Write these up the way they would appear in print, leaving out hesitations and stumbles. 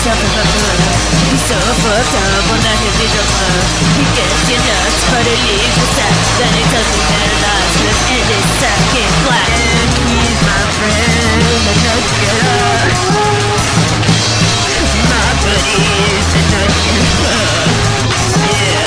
He's so fucked up on that heavy drama. He gets your nuts, but he leaves the set. Then he tells me that life's gonna end his second flat. And he's my friend, the nut getter. My buddy's a nut getter. Yeah.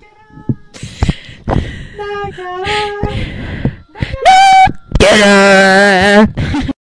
Get her!